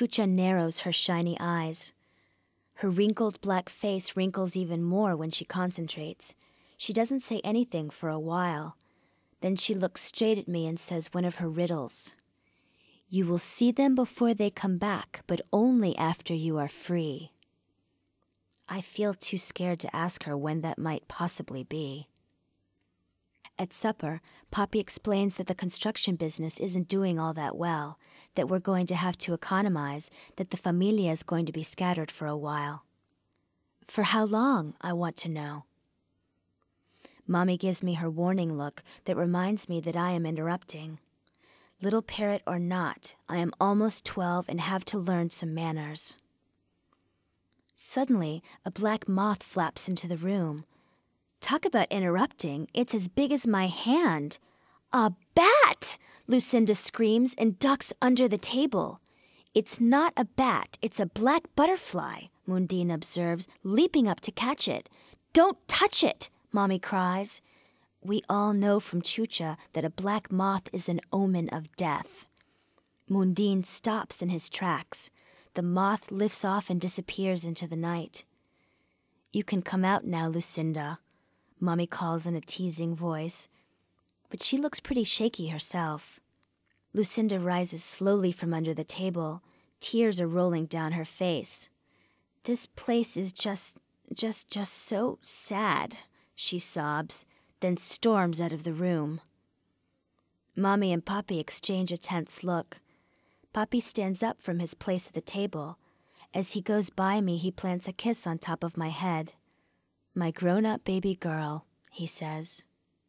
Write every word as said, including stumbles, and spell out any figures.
Chucha narrows her shiny eyes. Her wrinkled black face wrinkles even more when she concentrates. She doesn't say anything for a while. Then she looks straight at me and says one of her riddles. You will see them before they come back, but only after you are free. I feel too scared to ask her when that might possibly be. At supper, Papi explains that the construction business isn't doing all that well, that we're going to have to economize, that the familia is going to be scattered for a while. For how long, I want to know. Mommy gives me her warning look that reminds me that I am interrupting. Little parrot or not, I am almost twelve and have to learn some manners. Suddenly, a black moth flaps into the room. Talk about interrupting, it's as big as my hand. A bat! Lucinda screams and ducks under the table. It's not a bat, it's a black butterfly, Mundine observes, leaping up to catch it. Don't touch it, Mommy cries. We all know from Chucha that a black moth is an omen of death. Mundine stops in his tracks. The moth lifts off and disappears into the night. You can come out now, Lucinda, Mommy calls in a teasing voice. But she looks pretty shaky herself. Lucinda rises slowly from under the table. Tears are rolling down her face. This place is just, just, just so sad, she sobs, then storms out of the room. Mommy and Papi exchange a tense look. Papi stands up from his place at the table. As he goes by me, he plants a kiss on top of my head. My grown-up baby girl, he says.